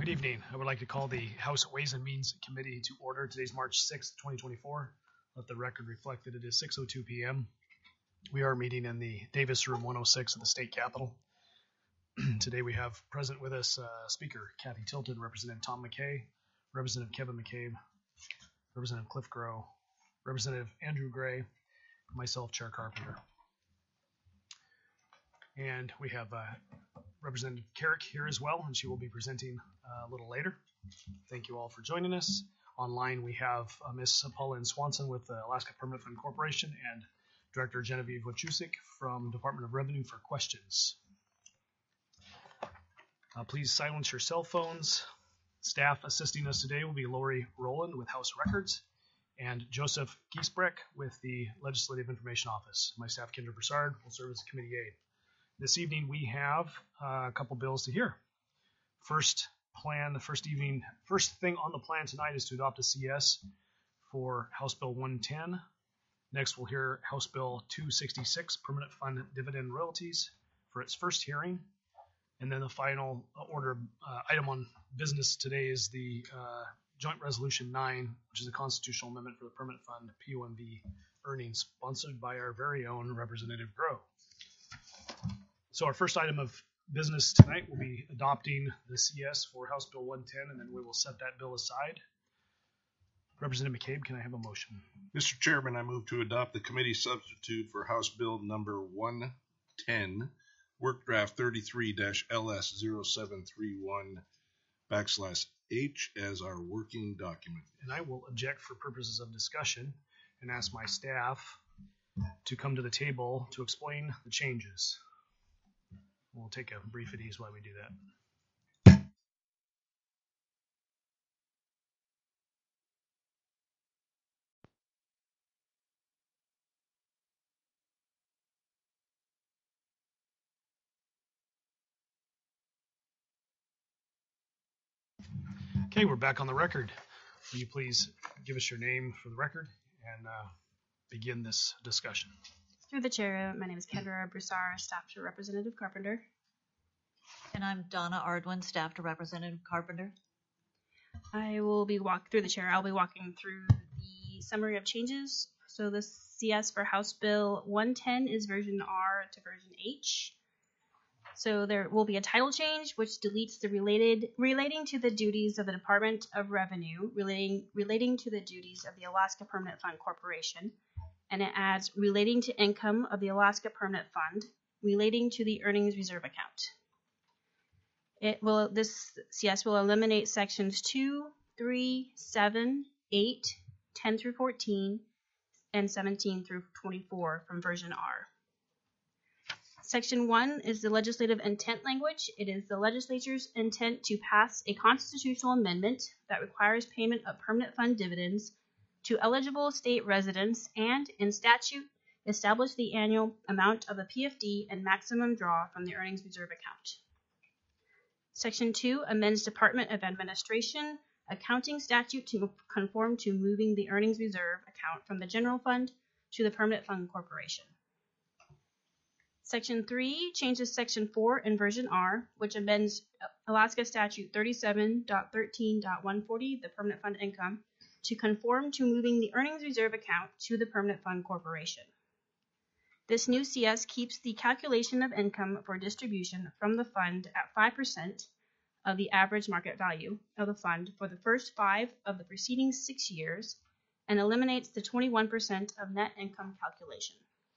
Good evening. I would like to call the House Ways and Means Committee to order. Today's March 6th, 2024. Let the record reflect that it is 6:02 p.m. We are meeting in the Davis Room 106 of the State Capitol. Today we have present with us Speaker Kathy Tilton, Representative Tom McKay, Representative Kevin McCabe, Representative Cliff Grow, Representative Andrew Gray, myself, Chair Carpenter. And we have Representative Carrick here as well, and she will be presenting a little later. Thank you all for joining us. Online we have Ms. Pauline Swanson with the Alaska Permanent Fund Corporation and Director Genevieve Wachusik from Department of Revenue for questions. Please silence your cell phones. Staff assisting us today will be Lori Rowland with House Records and Joseph Giesbrecht with the Legislative Information Office. My staff, Kendra Broussard, will serve as committee aide. This evening we have a couple bills to hear. First thing on the plan tonight is to adopt a CS for House Bill 110. Next we'll hear House Bill 266, Permanent Fund Dividend Royalties, for its first hearing. And then the final item on business today is the Joint Resolution 9, which is a constitutional amendment for the Permanent Fund POMV earnings, sponsored by our very own Representative Grow. So our first item of business tonight will be adopting the CS for House Bill 110, and then we will set that bill aside. Representative McCabe, can I have a motion? Mr. Chairman, I move to adopt the committee substitute for House Bill number 110, Work Draft 33-LS0731/H as our working document. And I will object for purposes of discussion and ask my staff to come to the table to explain the changes. We'll take a brief at ease while we do that. Okay, we're back on the record. Will you please give us your name for the record and begin this discussion? Through the chair, my name is Kendra Broussard, staff to Representative Carpenter. And I'm Donna Ardwin, staff to Representative Carpenter. I'll be walking through the summary of changes. So the CS for House Bill 110 is version R to version H. So there will be a title change which deletes the relating to the duties of the Department of Revenue, relating to the duties of the Alaska Permanent Fund Corporation, and it adds relating to income of the Alaska Permanent Fund, relating to the earnings reserve account. This CS will eliminate sections 2, 3, 7, 8, 10 through 14, and 17 through 24 from version R. Section 1 is the legislative intent language. It is the legislature's intent to pass a constitutional amendment that requires payment of permanent fund dividends to eligible state residents and, in statute, establish the annual amount of the PFD and maximum draw from the earnings reserve account. Section 2 amends Department of Administration accounting statute to conform to moving the earnings reserve account from the general fund to the Permanent Fund Corporation. Section 3 changes Section 4 in version R, which amends Alaska Statute 37.13.140, the Permanent Fund Income, to conform to moving the earnings reserve account to the Permanent Fund Corporation. This new CS keeps the calculation of income for distribution from the fund at 5% of the average market value of the fund for the first 5 of the preceding 6 years and eliminates the 21% of net income calculation.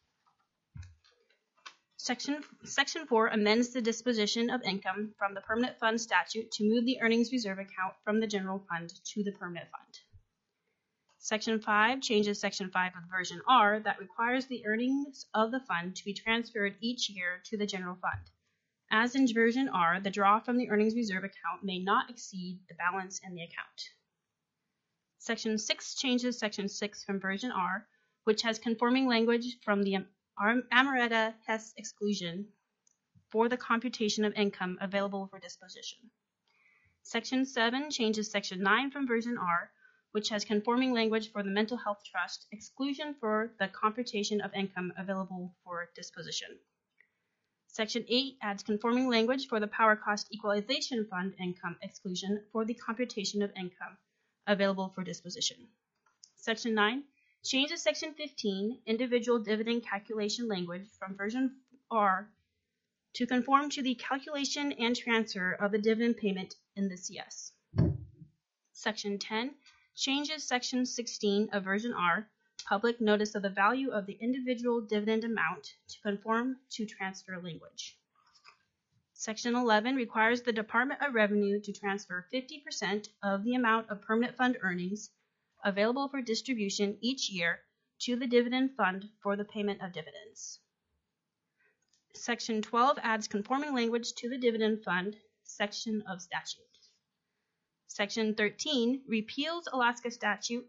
Section 4 amends the disposition of income from the Permanent Fund statute to move the earnings reserve account from the general fund to the Permanent Fund. Section 5 changes Section 5 of version R that requires the earnings of the fund to be transferred each year to the general fund. As in version R, the draw from the earnings reserve account may not exceed the balance in the account. Section 6 changes Section 6 from version R, which has conforming language from the Amaretta Hess exclusion for the computation of income available for disposition. Section 7 changes Section 9 from version R, which has conforming language for the Mental Health Trust exclusion for the computation of income available for disposition. Section 8 adds conforming language for the Power Cost Equalization Fund income exclusion for the computation of income available for disposition. Section 9 changes Section 15 individual dividend calculation language from version R to conform to the calculation and transfer of the dividend payment in the CS. Section 10 changes Section 16 of version R, public notice of the value of the individual dividend amount, to conform to transfer language. Section 11 requires the Department of Revenue to transfer 50% of the amount of permanent fund earnings available for distribution each year to the dividend fund for the payment of dividends. Section 12 adds conforming language to the dividend fund section of statute. Section 13 repeals Alaska Statute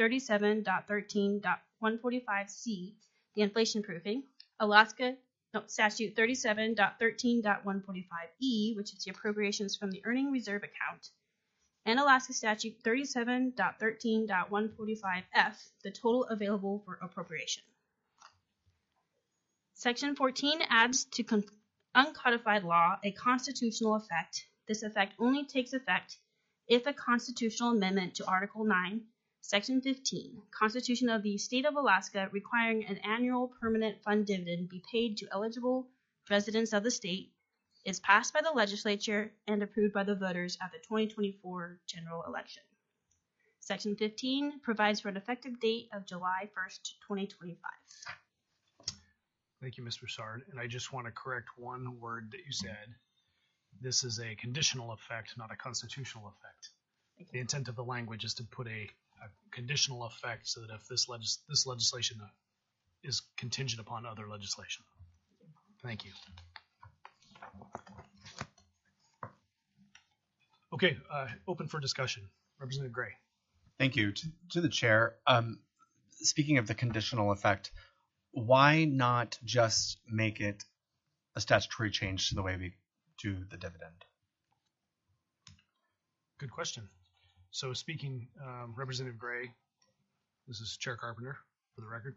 37.13.145C, the inflation proofing, Statute 37.13.145E, which is the appropriations from the earning reserve account, and Alaska Statute 37.13.145F, the total available for appropriation. Section 14 adds to uncodified law a constitutional effect. This effect only takes effect if a constitutional amendment to Article 9, Section 15, Constitution of the State of Alaska, requiring an annual permanent fund dividend be paid to eligible residents of the state, is passed by the legislature and approved by the voters at the 2024 general election. Section 15 provides for an effective date of July 1st, 2025. Thank you, Ms. Broussard. And I just want to correct one word that you said. This is a conditional effect, not a constitutional effect. The intent of the language is to put a conditional effect so that if this legislation is contingent upon other legislation. Thank you. Okay, open for discussion. Representative Gray. Thank you. To the chair, speaking of the conditional effect, why not just make it a statutory change to the way we do the dividend? Good question. So speaking, Representative Gray, this is Chair Carpenter for the record.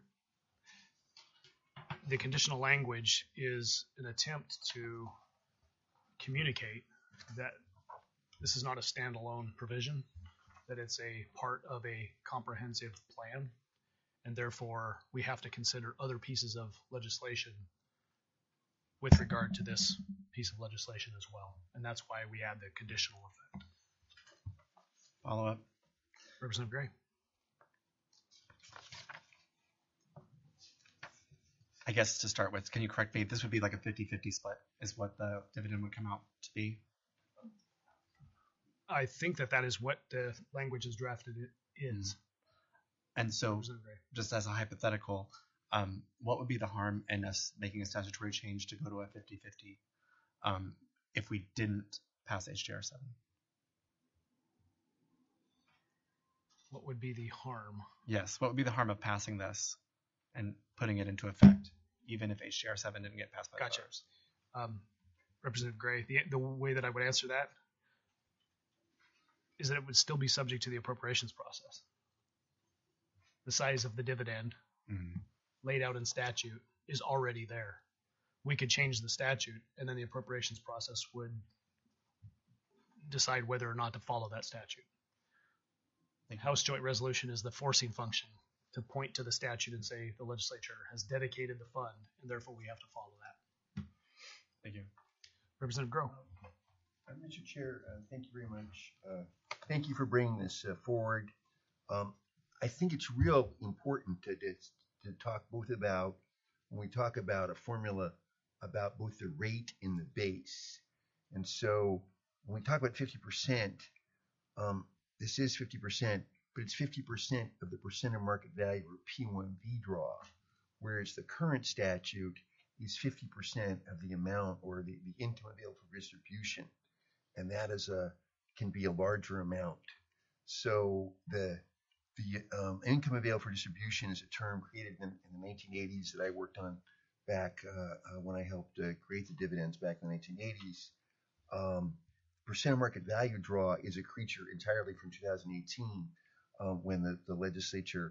The conditional language is an attempt to communicate that this is not a standalone provision, that it's a part of a comprehensive plan, and therefore we have to consider other pieces of legislation with regard to this piece of legislation as well. And that's why we add the conditional effect. Follow up. Representative Gray. I guess to start with, can you correct me? This would be like a 50-50 split is what the dividend would come out to be. I think that is what the language is drafted is. And so, just as a hypothetical, what would be the harm in us making a statutory change to go to a 50-50 if we didn't pass HJR 7? What would be the harm? Yes, what would be the harm of passing this and putting it into effect, even if HJR 7 didn't get passed by the voters? Representative Gray, the way that I would answer that is that it would still be subject to the appropriations process. The size of the dividend laid out in statute is already there. We could change the statute, and then the appropriations process would decide whether or not to follow that statute. The House Joint Resolution is the forcing function to point to the statute and say the legislature has dedicated the fund, and therefore we have to follow that. Thank you. Representative Groh. Mr. Chair, thank you very much. Thank you for bringing this forward. I think it's real important to talk both about, when we talk about a formula, about both the rate and the base. And so when we talk about 50%, this is 50%, but it's 50% of the percent of market value or P1V draw, whereas the current statute is 50% of the amount or the income available for distribution, and that is can be a larger amount. So the income available for distribution is a term created in the 1980s that I worked on back when I helped create the dividends back in the 1980s. Percent of market value draw is a creature entirely from 2018 when the legislature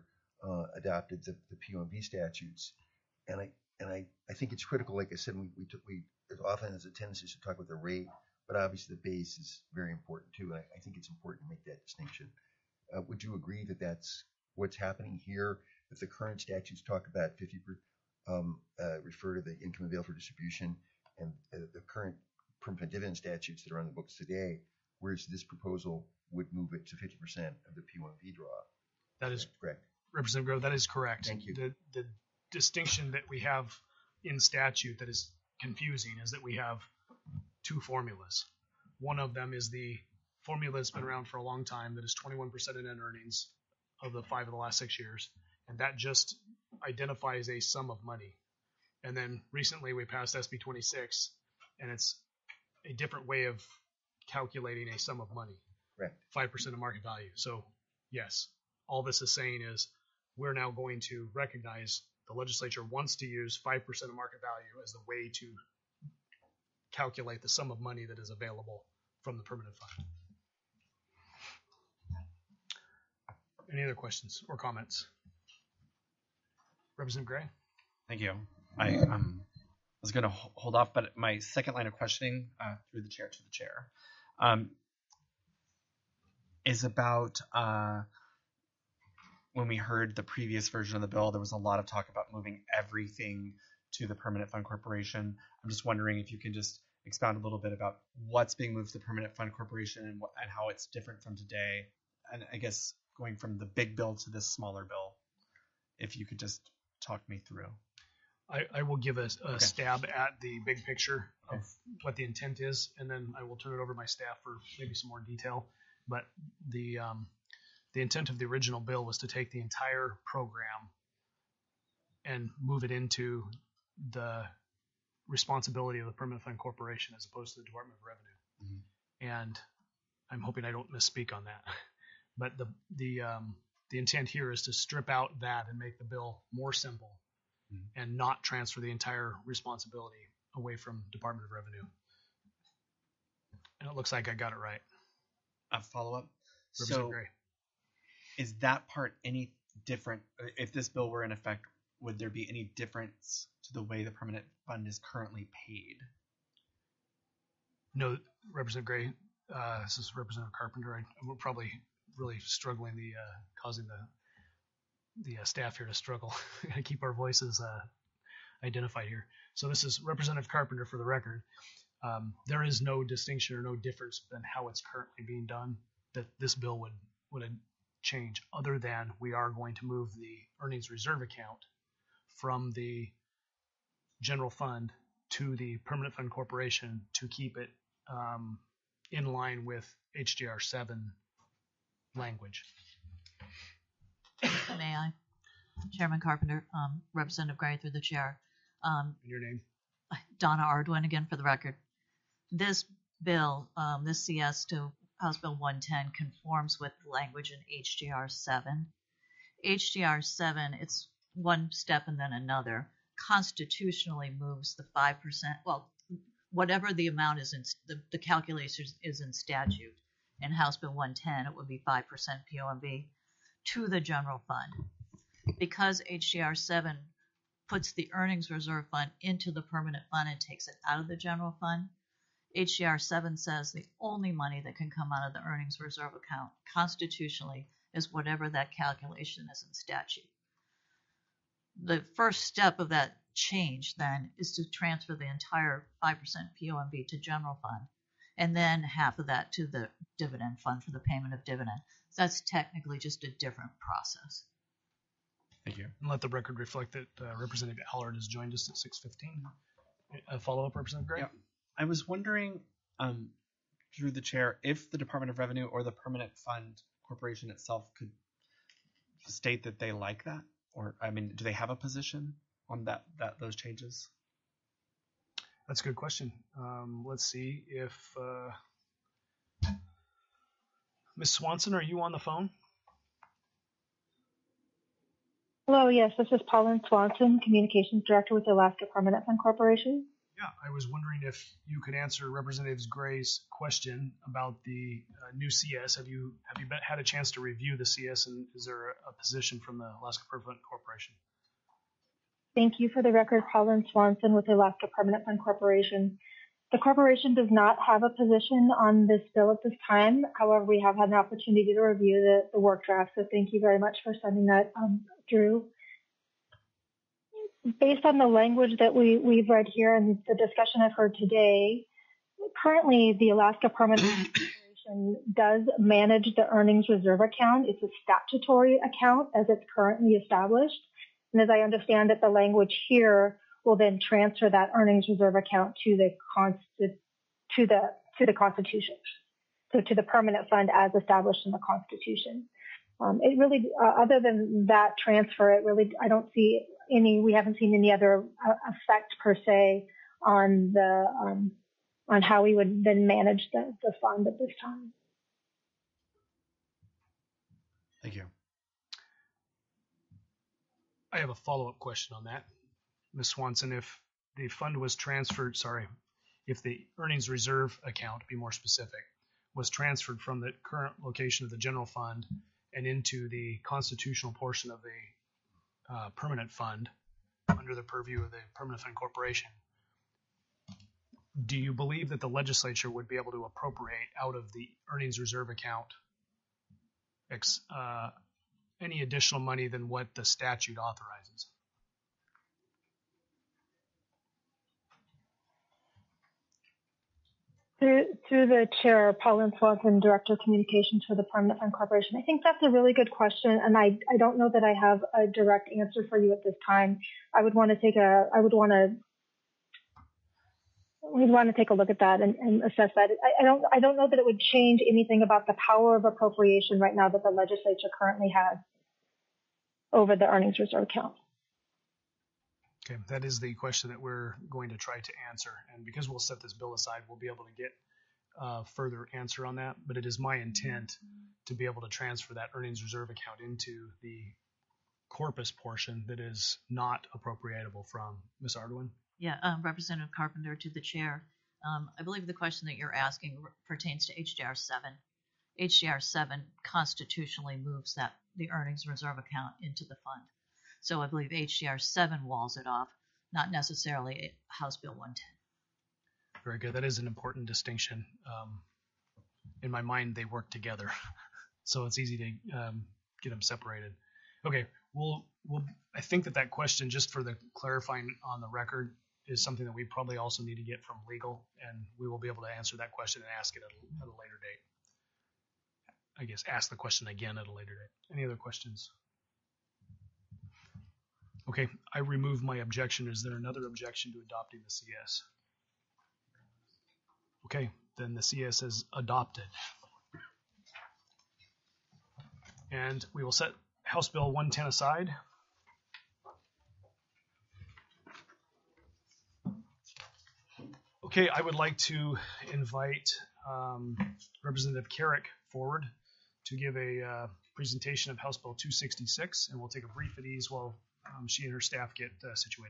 adopted the POMV statutes. And I think it's critical, like I said, we as often as a tendency to talk about the rate, but obviously the base is very important too. I think it's important to make that distinction. Would you agree that that's what's happening here? That the current statutes talk about 50%, refer to the income available for distribution, and the current permanent dividend statutes that are on the books today, whereas this proposal would move it to 50% of the P1V draw. That is correct. Representative Grove, that is correct. Thank you. The distinction that we have in statute that is confusing is that we have two formulas. One of them is the formula that's been around for a long time that is 21% in net earnings of the 5 of the last 6 years, and that just identifies a sum of money. And then recently we passed SB 26, and it's a different way of calculating a sum of money. Correct. 5% of market value. So yes, all this is saying is we're now going to recognize the legislature wants to use 5% of market value as the way to calculate the sum of money that is available from the permanent fund. Any other questions or comments? Representative Gray? Thank you. I was going to hold off, but my second line of questioning through the chair to the chair is about when we heard the previous version of the bill, there was a lot of talk about moving everything to the Permanent Fund Corporation. I'm just wondering if you can just expound a little bit about what's being moved to the Permanent Fund Corporation and how it's different from today. And I guess going from the big bill to this smaller bill, if you could just talk me through. I will give a Okay. stab at the big picture of what the intent is, and then I will turn it over to my staff for maybe some more detail. But the intent of the original bill was to take the entire program and move it into the responsibility of the Permanent Fund Corporation as opposed to the Department of Revenue. Mm-hmm. And I'm hoping I don't misspeak on that. But the intent here is to strip out that and make the bill more simple and not transfer the entire responsibility away from Department of Revenue. And it looks like I got it right. A follow-up. Representative So Gray. is that part any different? If this bill were in effect, would there be any difference to the way the permanent fund is currently paid? No, Representative Gray, this is Representative Carpenter. We're probably really struggling, causing the staff here to struggle. I keep our voices identified here. So this is Representative Carpenter for the record. There is no distinction or no difference than how it's currently being done that this bill would change, other than we are going to move the earnings reserve account from the general fund to the Permanent Fund Corporation to keep it in line with HJR 7 language. May I? Chairman Carpenter, Representative Gray through the chair. Your name? Donna Ardwin again for the record. This bill, this CS to House Bill 110 conforms with language in HJR 7. HJR 7, it's one step and then another, constitutionally moves the 5%, well, whatever the amount is in, the calculation is in statute. In House Bill 110, it would be 5% POMV to the general fund. Because HJR 7 puts the earnings reserve fund into the permanent fund and takes it out of the general fund, HJR 7 says the only money that can come out of the earnings reserve account constitutionally is whatever that calculation is in statute. The first step of that change then is to transfer the entire 5% POMV to general fund, and then half of that to the dividend fund for the payment of dividend. So that's technically just a different process. Thank you. And let the record reflect that Representative Allard has joined us at 6:15. A follow-up, Representative Gray? Yeah. I was wondering, through the chair, if the Department of Revenue or the Permanent Fund Corporation itself could state that they like that, or I mean, do they have a position on that those changes? That's a good question. Let's see if Ms. Swanson, are you on the phone? Hello, yes, this is Pauline Swanson, Communications Director with the Alaska Permanent Fund Corporation. Yeah, I was wondering if you could answer Representative Gray's question about the new CS. Have you had a chance to review the CS, and is there a position from the Alaska Permanent Fund Corporation? Thank you. For the record, Colin Swanson with the Alaska Permanent Fund Corporation. The corporation does not have a position on this bill at this time. However, we have had an opportunity to review the work draft, so thank you very much for sending that through. Based on the language that we've read here and the discussion I've heard today, currently the Alaska Permanent Fund Corporation does manage the earnings reserve account. It's a statutory account as it's currently established. And as I understand it, the language here will then transfer that earnings reserve account to the Constitution, so to the permanent fund as established in the Constitution. It really, other than that transfer, it really, I don't see any. We haven't seen any other effect per se on the on how we would then manage the fund at this time. Thank you. I have a follow-up question on that. Ms. Swanson, if the fund was transferred, if the earnings reserve account, to be more specific, was transferred from the current location of the general fund and into the constitutional portion of the permanent fund under the purview of the Permanent Fund Corporation, do you believe that the legislature would be able to appropriate out of the earnings reserve account any additional money than what the statute authorizes? Through the chair, Pauline Swanson, Director of Communications for the Permanent Fund Corporation. I think that's a really good question, and I don't know that I have a direct answer for you at this time. We'd want to take a look at that and assess that. I don't know that it would change anything about the power of appropriation right now that the legislature currently has over the earnings reserve account. Okay, that is the question that we're going to try to answer. And because we'll set this bill aside, we'll be able to get further answer on that. But it is my intent to be able to transfer that earnings reserve account into the corpus portion that is not appropriatable from. Ms. Ardoin? Yeah, Representative Carpenter, to the chair. I believe the question that you're asking pertains to HJR 7. HJR 7 constitutionally moves the earnings reserve account into the fund. So I believe HJR 7 walls it off, not necessarily House Bill 110. Very good. That is an important distinction. In my mind, they work together, so it's easy to get them separated. Okay, I think that question, just for the clarifying on the record, is something that we probably also need to get from legal, and we will be able to answer that question and ask it at a later date. I guess ask the question again at a later date. Any other questions? Okay, I remove my objection. Is there another objection to adopting the CS? Okay, then the CS is adopted. And we will set House Bill 110 aside. Okay, I would like to invite Representative Carrick forward to give a presentation of House Bill 266, and we'll take a brief at ease while she and her staff get situated.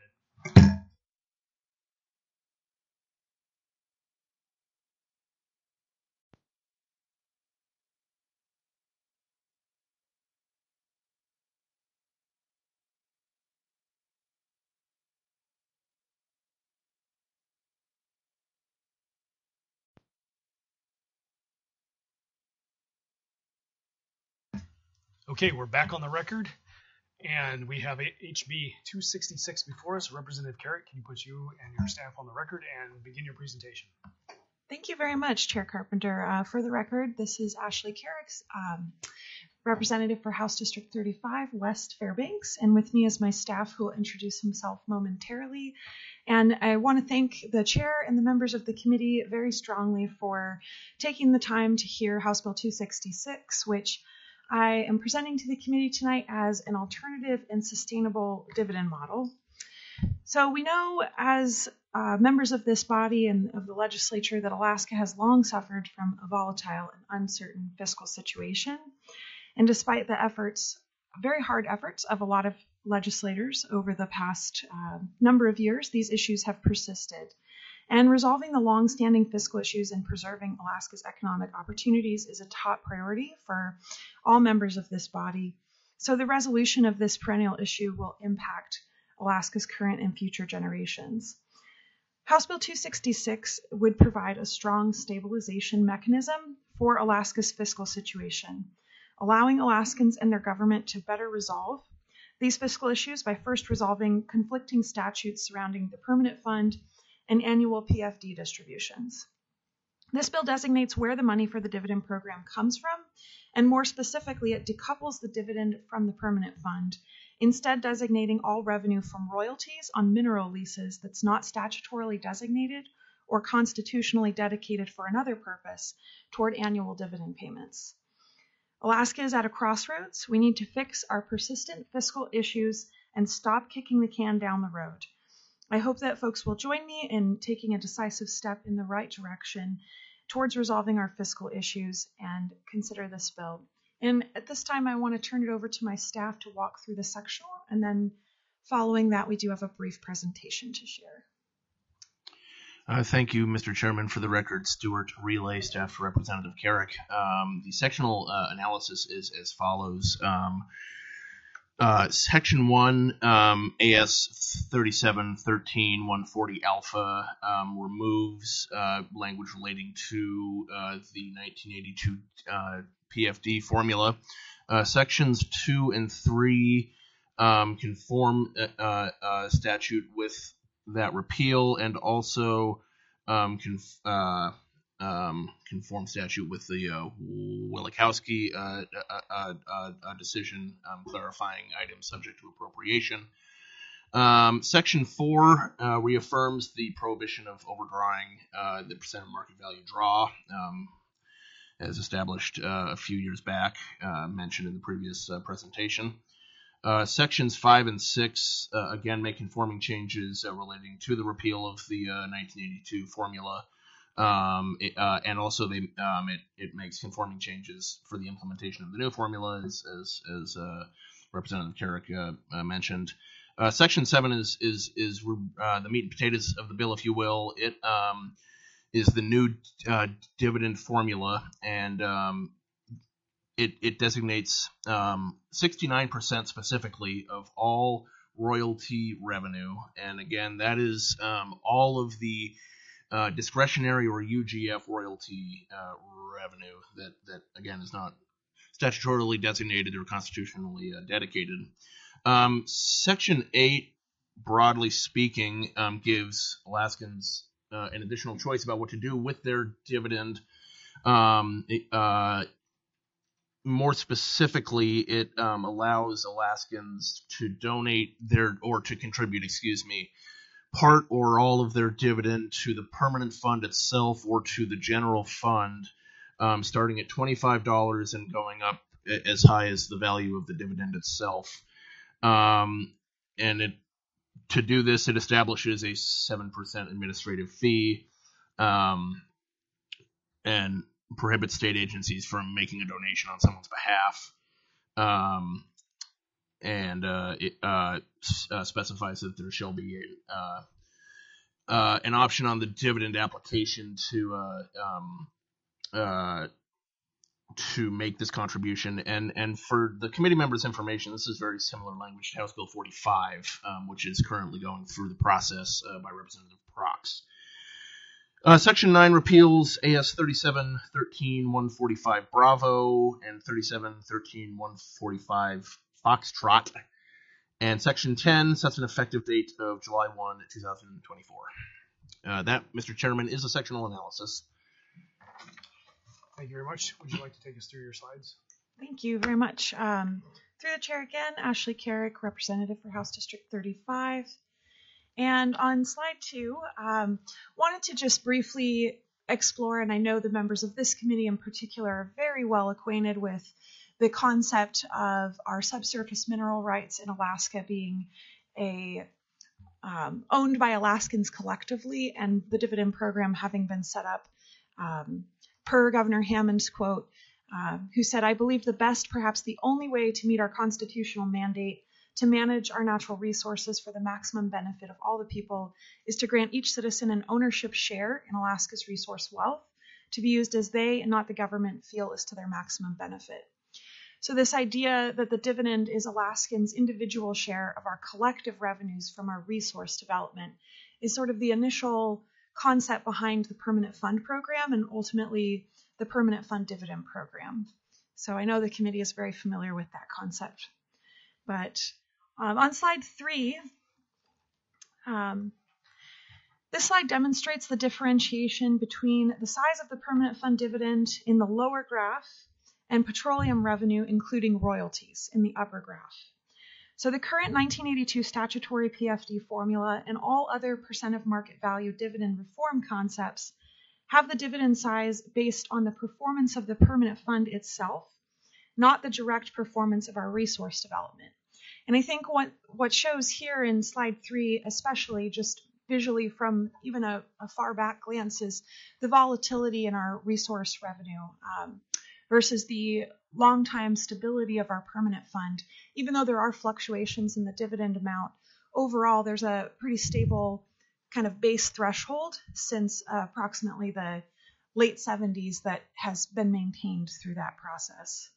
Okay, we're back on the record, and we have HB 266 before us. Representative Carrick, can you put you and your staff on the record and begin your presentation? Thank you very much, Chair Carpenter. For the record, this is Ashley Carrick, representative for House District 35, West Fairbanks, and with me is my staff who will introduce himself momentarily. And I want to thank the chair and the members of the committee very strongly for taking the time to hear House Bill 266, which I am presenting to the committee tonight as an alternative and sustainable dividend model. So we know as members of this body and of the legislature that Alaska has long suffered from a volatile and uncertain fiscal situation. And despite the efforts, very hard efforts of a lot of legislators over the past number of years, these issues have persisted. And resolving the long-standing fiscal issues and preserving Alaska's economic opportunities is a top priority for all members of this body. So the resolution of this perennial issue will impact Alaska's current and future generations. House Bill 266 would provide a strong stabilization mechanism for Alaska's fiscal situation, allowing Alaskans and their government to better resolve these fiscal issues by first resolving conflicting statutes surrounding the permanent fund and annual PFD distributions. This bill designates where the money for the dividend program comes from, and more specifically, it decouples the dividend from the permanent fund, instead designating all revenue from royalties on mineral leases that's not statutorily designated or constitutionally dedicated for another purpose toward annual dividend payments. Alaska is at a crossroads. We need to fix our persistent fiscal issues and stop kicking the can down the road. I hope that folks will join me in taking a decisive step in the right direction towards resolving our fiscal issues and consider this bill. And at this time, I want to turn it over to my staff to walk through the sectional, and then following that, we do have a brief presentation to share. Thank you, Mr. Chairman. For the record, Stuart Relay, staff for Representative Carrick. The sectional analysis is as follows. Section 1, AS 3713-140 alpha removes language relating to the 1982 PFD formula. Sections 2 and 3 conform statute with that repeal, and also conform statute with the Wielechowski decision clarifying items subject to appropriation. Section 4 reaffirms the prohibition of overdrawing the percent of market value draw, as established a few years back, mentioned in the previous presentation. Sections 5 and 6 again make conforming changes relating to the repeal of the 1982 formula, and also it makes conforming changes for the implementation of the new formula, as Representative Carrick mentioned. Section 7 is the meat and potatoes of the bill, if you will. It is the new dividend formula, and it designates 69% specifically of all royalty revenue, and again, that is all of the discretionary or UGF royalty revenue that again is not statutorily designated or constitutionally dedicated. Section 8, broadly speaking, gives Alaskans an additional choice about what to do with their dividend. More specifically, it allows Alaskans to donate to contribute, part or all of their dividend to the permanent fund itself or to the general fund, starting at $25 and going up as high as the value of the dividend itself. To do this, it establishes a 7% administrative fee, and prohibits state agencies from making a donation on someone's behalf, it specifies that there shall be an option on the dividend application to make this contribution. And for the committee members' information, this is very similar language to House Bill 45, which is currently going through the process by Representative Prox. Section 9 repeals AS 3713-145 Bravo and 3713-145 Foxtrot. And Section 10 sets an effective date of July 1, 2024. That, Mr. Chairman, is a sectional analysis. Thank you very much. Would you like to take us through your slides? Thank you very much. Through the chair again, Ashley Carrick, representative for House District 35. And on slide 2, wanted to just briefly explore, and I know the members of this committee in particular are very well acquainted with the concept of our subsurface mineral rights in Alaska being owned by Alaskans collectively, and the dividend program having been set up per Governor Hammond's quote, who said, "I believe the best, perhaps the only way to meet our constitutional mandate to manage our natural resources for the maximum benefit of all the people is to grant each citizen an ownership share in Alaska's resource wealth to be used as they and not the government feel is to their maximum benefit." So this idea that the dividend is Alaskans' individual share of our collective revenues from our resource development is sort of the initial concept behind the Permanent Fund Program and ultimately the Permanent Fund Dividend Program. So I know the committee is very familiar with that concept. But on slide 3, this slide demonstrates the differentiation between the size of the permanent fund dividend in the lower graph and petroleum revenue, including royalties, in the upper graph. So the current 1982 statutory PFD formula and all other percent of market value dividend reform concepts have the dividend size based on the performance of the permanent fund itself, not the direct performance of our resource development. And I think what shows here in slide 3, especially just visually from even a far back glance, is the volatility in our resource revenue versus the long time stability of our permanent fund. Even though there are fluctuations in the dividend amount, overall there's a pretty stable kind of base threshold since approximately the late 70s that has been maintained through that process.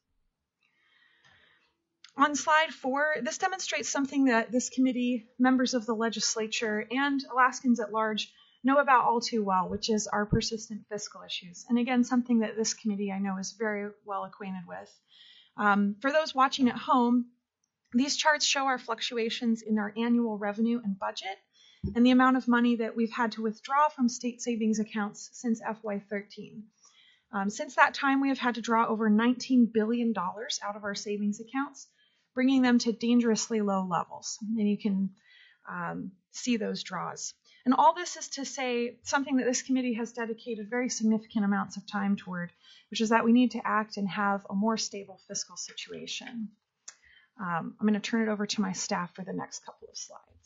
On slide 4, this demonstrates something that this committee, members of the legislature, and Alaskans at large know about all too well, which is our persistent fiscal issues. And again, something that this committee I know is very well acquainted with. For those watching at home, these charts show our fluctuations in our annual revenue and budget and the amount of money that we've had to withdraw from state savings accounts since FY13. Since that time, we have had to draw over $19 billion out of our savings accounts, bringing them to dangerously low levels. And you can see those draws. And all this is to say something that this committee has dedicated very significant amounts of time toward, which is that we need to act and have a more stable fiscal situation. I'm going to turn it over to my staff for the next couple of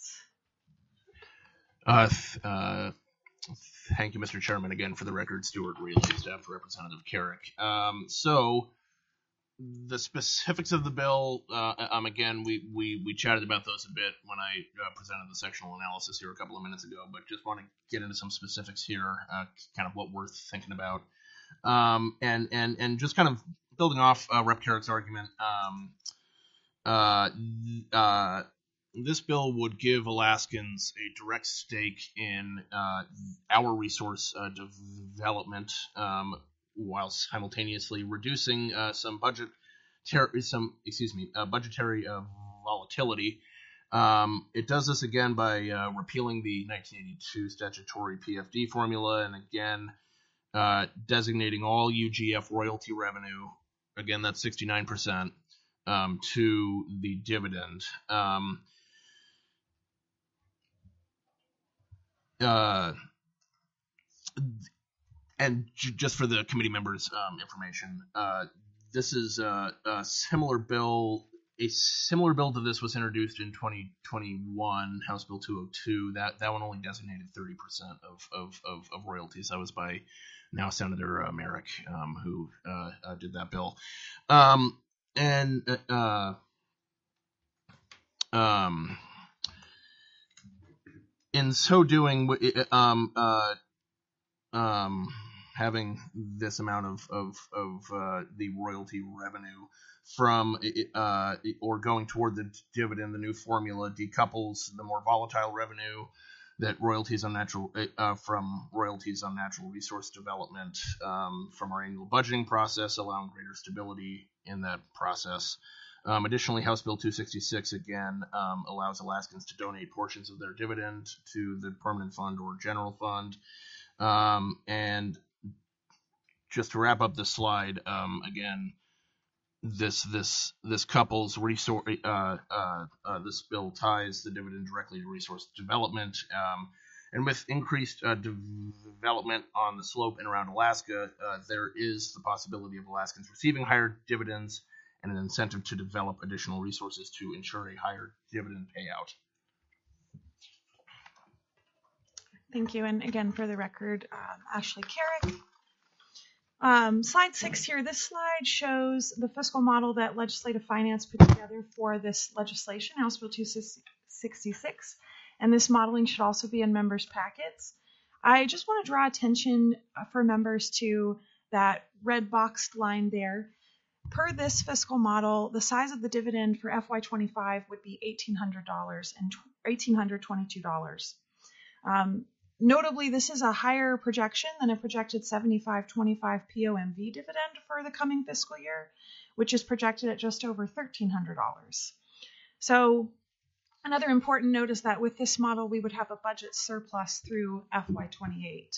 slides. Thank you, Mr. Chairman. Again, for the record, Stuart Reilly, Staff Representative Carrick. So the specifics of the bill, again, we chatted about those a bit when I presented the sectional analysis here a couple of minutes ago, but just want to get into some specifics here, kind of what we're thinking about, and just kind of building off Rep. Carrick's argument. This bill would give Alaskans a direct stake in our resource development, while simultaneously reducing some budgetary volatility. It does this again by repealing the 1982 statutory PFD formula, and again designating all UGF royalty revenue, again that's 69%, to the dividend. And just for the committee members' information, this is a similar bill. A similar bill to this was introduced in 2021, House Bill 202. That one only designated 30% of royalties. That was by now Senator Merrick, who did that bill. In so doing, having this amount of the royalty revenue from or going toward the dividend, the new formula decouples the more volatile revenue that royalties on natural from royalties on natural resource development from our annual budgeting process, allowing greater stability in that process. Additionally, House Bill 266 again allows Alaskans to donate portions of their dividend to the permanent fund or general fund. And just to wrap up the slide, again, this couples resource. This bill ties the dividend directly to resource development, and with increased development on the slope and around Alaska, there is the possibility of Alaskans receiving higher dividends and an incentive to develop additional resources to ensure a higher dividend payout. Thank you. And again, for the record, Ashley Carrick. Slide 6 here. This slide shows the fiscal model that Legislative Finance put together for this legislation, House Bill 266. And this modeling should also be in members' packets. I just want to draw attention for members to that red boxed line there. Per this fiscal model, the size of the dividend for FY25 would be $1,822. Notably, this is a higher projection than a projected 75-25 POMV dividend for the coming fiscal year, which is projected at just over $1,300. So another important note is that with this model, we would have a budget surplus through FY28.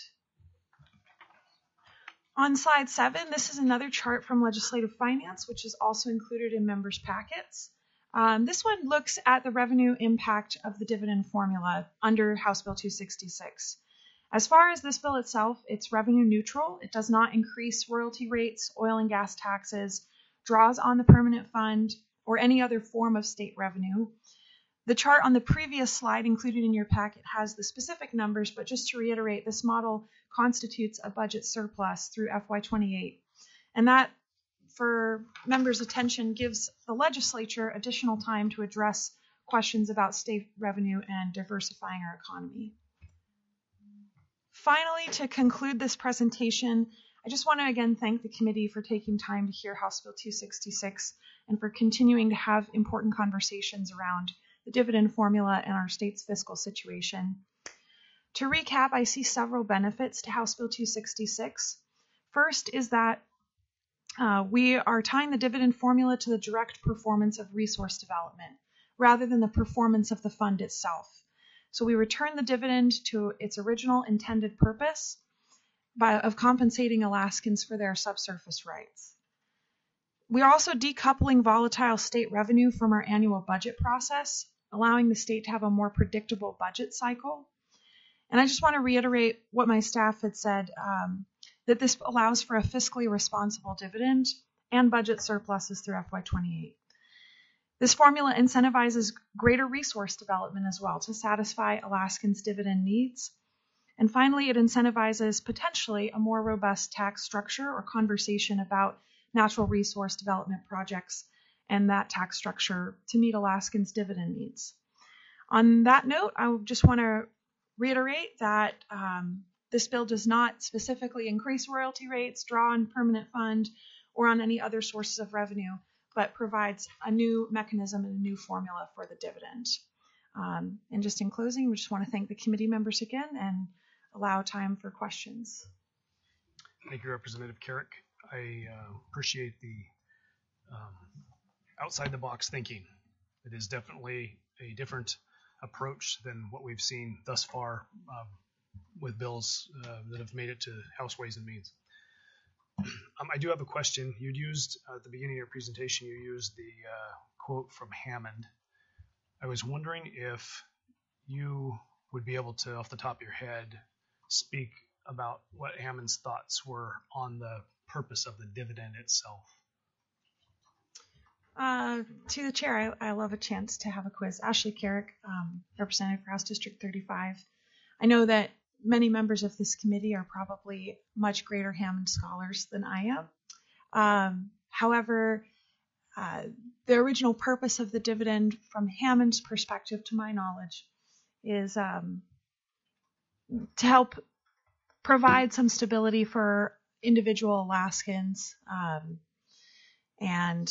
On slide 7, this is another chart from Legislative Finance, which is also included in members' packets. This one looks at the revenue impact of the dividend formula under House Bill 266. As far as this bill itself, it's revenue neutral. It does not increase royalty rates, oil and gas taxes, draws on the permanent fund, or any other form of state revenue. The chart on the previous slide included in your packet has the specific numbers, but just to reiterate, this model constitutes a budget surplus through FY28. And that, for members' attention, gives the legislature additional time to address questions about state revenue and diversifying our economy. Finally, to conclude this presentation, I just want to again thank the committee for taking time to hear House Bill 266 and for continuing to have important conversations around the dividend formula and our state's fiscal situation. To recap, I see several benefits to House Bill 266. First is that we are tying the dividend formula to the direct performance of resource development rather than the performance of the fund itself. So we return the dividend to its original intended purpose of compensating Alaskans for their subsurface rights. We are also decoupling volatile state revenue from our annual budget process, allowing the state to have a more predictable budget cycle. And I just want to reiterate what my staff had said, that this allows for a fiscally responsible dividend and budget surpluses through FY28. This formula incentivizes greater resource development as well to satisfy Alaskans' dividend needs. And finally, it incentivizes potentially a more robust tax structure or conversation about natural resource development projects and that tax structure to meet Alaskans' dividend needs. On that note, I just want to reiterate that this bill does not specifically increase royalty rates, draw on permanent fund, or on any other sources of revenue, but provides a new mechanism and a new formula for the dividend. And just in closing, we just want to thank the committee members again and allow time for questions. Thank you, Representative Carrick. I appreciate the outside-the-box thinking. It is definitely a different approach than what we've seen thus far with bills that have made it to House Ways and Means. I do have a question. You'd used, at the beginning of your presentation, you used the quote from Hammond. I was wondering if you would be able to, off the top of your head, speak about what Hammond's thoughts were on the purpose of the dividend itself. To the chair, I love a chance to have a quiz. Ashley Carrick, representative for House District 35. I know that many members of this committee are probably much greater Hammond scholars than I am. However, the original purpose of the dividend from Hammond's perspective, to my knowledge, is to help provide some stability for individual Alaskans, and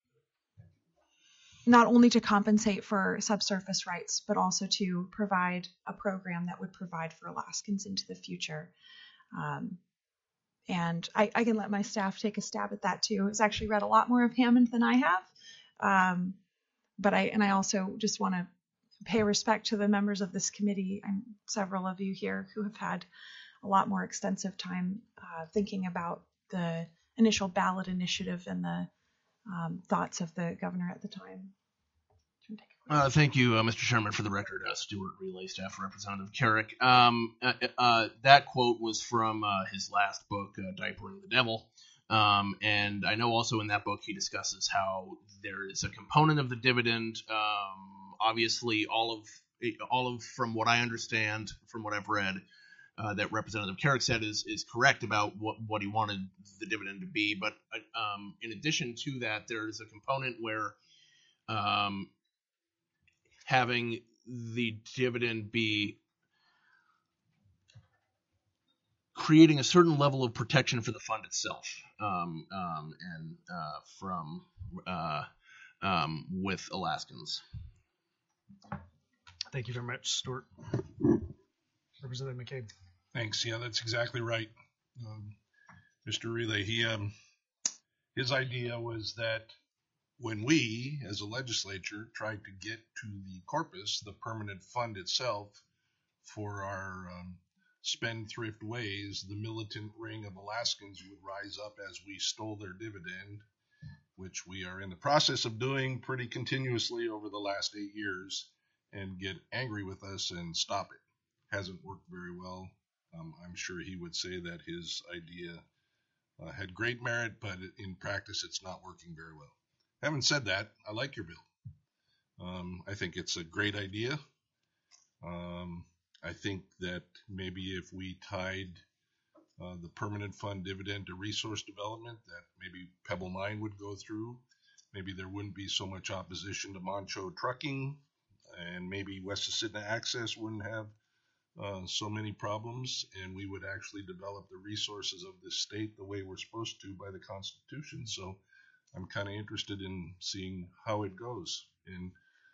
not only to compensate for subsurface rights, but also to provide a program that would provide for Alaskans into the future. And I can let my staff take a stab at that too. It's actually read a lot more of Hammond than I have. But I also just want to pay respect to the members of this committee and several of you here who have had a lot more extensive time thinking about the initial ballot initiative and the thoughts of the governor at the time. Thank you, Mr. Chairman. For the record, Stuart Relay, Staff Representative Carrick. That quote was from his last book, Diapering the Devil. And I know also in that book he discusses how there is a component of the dividend. Obviously, all of from what I understand, from what I've read, that Representative Carrick said is correct about what he wanted the dividend to be. But in addition to that, there is a component where having the dividend be creating a certain level of protection for the fund itself, with Alaskans. Thank you very much, Stuart. Representative McCabe. Thanks. Yeah, that's exactly right. Mr. Relay, his idea was that when we, as a legislature, tried to get to the corpus, the permanent fund itself, for our spendthrift ways, the militant ring of Alaskans would rise up as we stole their dividend, which we are in the process of doing pretty continuously over the last 8 years, and get angry with us and stop it. Hasn't worked very well. I'm sure he would say that his idea had great merit, but in practice it's not working very well. Having said that, I like your bill. I think it's a great idea. I think that maybe if we tied the permanent fund dividend to resource development, that maybe Pebble Mine would go through. Maybe there wouldn't be so much opposition to Moncho trucking, and maybe West Acidna Access wouldn't have so many problems, and we would actually develop the resources of this state the way we're supposed to by the Constitution. So I'm kind of interested in seeing how it goes. And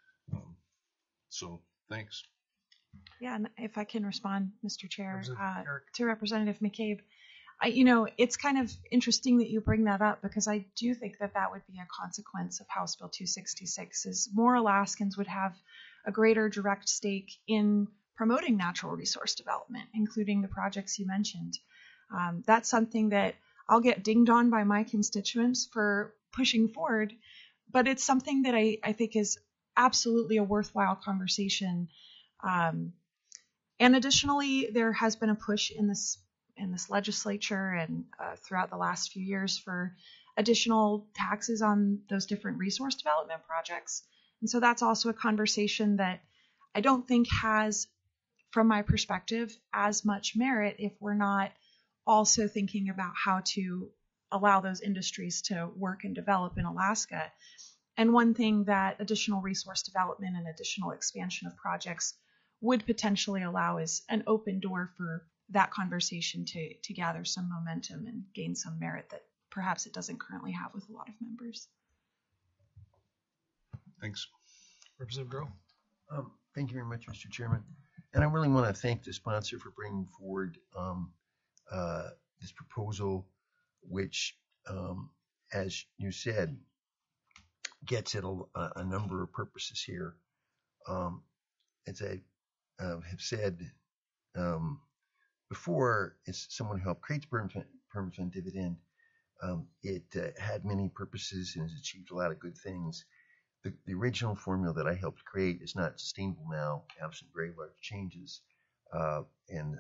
so thanks. Yeah, and if I can respond, Mr. Chair, Eric. to Representative McCabe, it's kind of interesting that you bring that up, because I do think that that would be a consequence of House Bill 266, is more Alaskans would have a greater direct stake in promoting natural resource development, including the projects you mentioned. That's something that I'll get dinged on by my constituents for pushing forward, but it's something that I think is absolutely a worthwhile conversation. And additionally, there has been a push in this legislature and throughout the last few years for additional taxes on those different resource development projects. And so that's also a conversation that I don't think has, from my perspective, as much merit if we're not also thinking about how to allow those industries to work and develop in Alaska. And one thing that additional resource development and additional expansion of projects would potentially allow is an open door for that conversation to gather some momentum and gain some merit that perhaps it doesn't currently have with a lot of members. Thanks. Representative Groh. Thank you very much, Mr. Chairman. And I really want to thank the sponsor for bringing forward this proposal, which, as you said, gets at a number of purposes here. As I have said before, as someone who helped create the permanent fund dividend, it had many purposes and has achieved a lot of good things. The original formula that I helped create is not sustainable now, absent very large changes in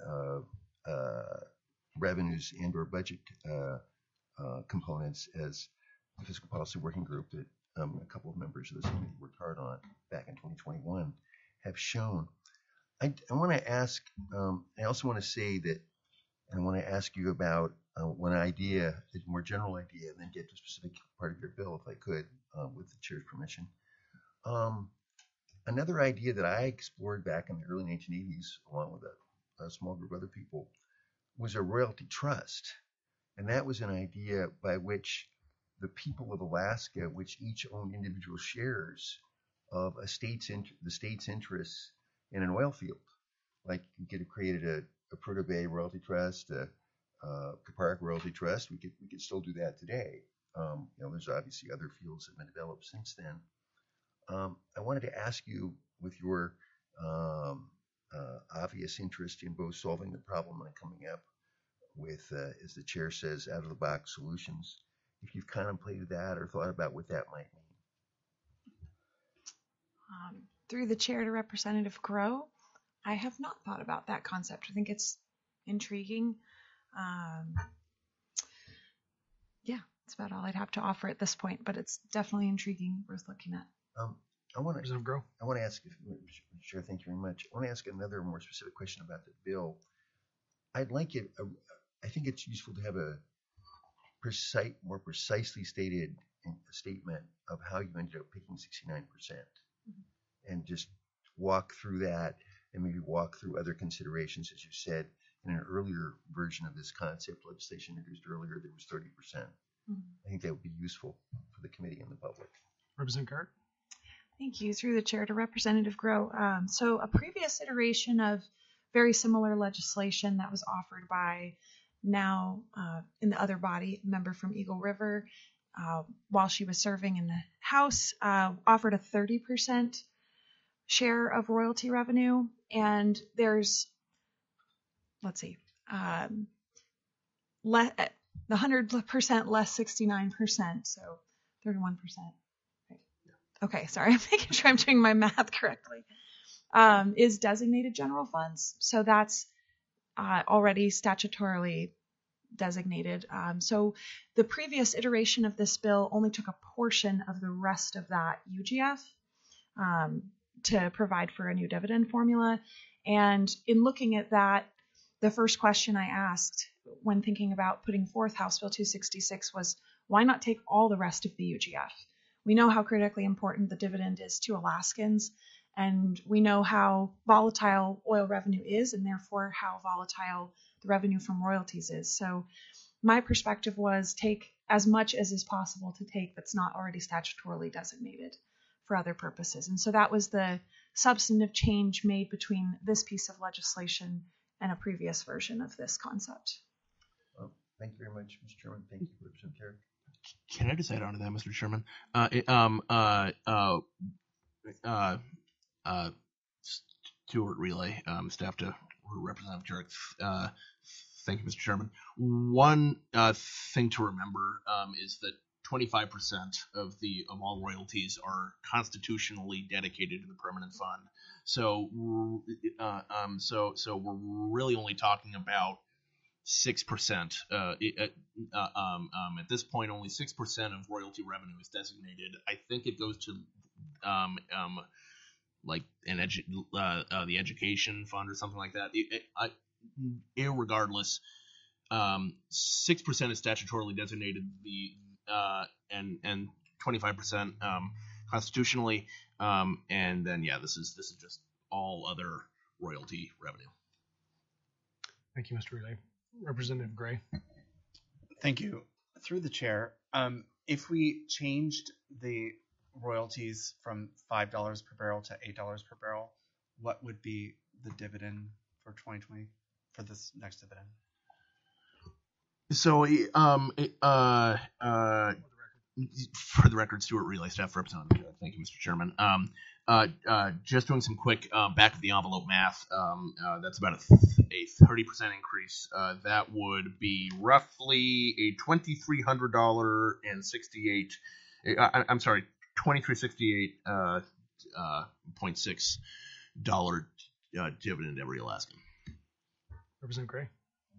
revenues and or budget components, as the Fiscal Policy Working Group that a couple of members of this committee worked hard on back in 2021 have shown. I want to ask, I also want to say that I want to ask you about one idea, a more general idea, and then get to a specific part of your bill, if I could, with the chair's permission. Another idea that I explored back in the early 1980s, along with a small group of other people, was a royalty trust. And that was an idea by which the people of Alaska, which each owned individual shares of the state's interests in an oil field. Like we could have created a Prudhoe Bay royalty trust, a Kuparuk royalty trust. We could still do that today. There's obviously other fields that have been developed since then. I wanted to ask you, with your obvious interest in both solving the problem and coming up with, as the chair says, out-of-the-box solutions, if you've contemplated that or thought about what that might mean. Through the chair to Representative Groh, I have not thought about that concept. I think it's intriguing. Yeah, that's about all I'd have to offer at this point, but it's definitely intriguing, worth looking at. I want Representative Groh. to ask, Chair, thank you very much. I want to ask another more specific question about the bill. I'd like it, I think it's useful to have a more precisely stated statement of how you ended up picking 69%, and just walk through that and maybe walk through other considerations, as you said, in an earlier version of this concept legislation introduced earlier, there was 30%. I think that would be useful for the committee and the public. Representative Cart. Thank you. Through the chair to Representative Grow. So a previous iteration of very similar legislation that was offered by now in the other body, member from Eagle River, while she was serving in the House, offered a 30% share of royalty revenue. And there's, let's see, the 100% less 69%, so 31%. Okay, sorry, I'm making sure I'm doing my math correctly. Is designated general funds. So that's already statutorily designated. So the previous iteration of this bill only took a portion of the rest of that UGF to provide for a new dividend formula. And in looking at that, the first question I asked when thinking about putting forth House Bill 266 was, why not take all the rest of the UGF? We know how critically important the dividend is to Alaskans, and we know how volatile oil revenue is, and therefore how volatile the revenue from royalties is. So my perspective was take as much as is possible to take that's not already statutorily designated for other purposes. And so that was the substantive change made between this piece of legislation and a previous version of this concept. Well, thank you very much, Mr. Chairman. Thank you, Representative Carrick. Can I just add on to that, Mr. Chairman? Stuart Relay, staff to Representative Carrick. Thank you, Mr. Chairman. One thing to remember is that 25% of all royalties are constitutionally dedicated to the permanent fund. So we're really only talking about 6%. At this point, only 6% of royalty revenue is designated. I think it goes to like the education fund or something like that. Irregardless, 6% is statutorily designated, and 25% constitutionally, and then this is just all other royalty revenue. Thank you, Mr. Relay. Representative Gray. Thank you. Through the chair, if we changed the royalties from $5 per barrel to $8 per barrel, what would be the dividend for 2020 for this next dividend? So, for the record, Stuart Relay, staff representative. Thank you, Mr. Chairman. Just doing some quick back of the envelope math. That's about a 30% increase. That would be roughly a $2,368. I'm sorry, $2368.6 dividend every Alaskan. Representative Gray.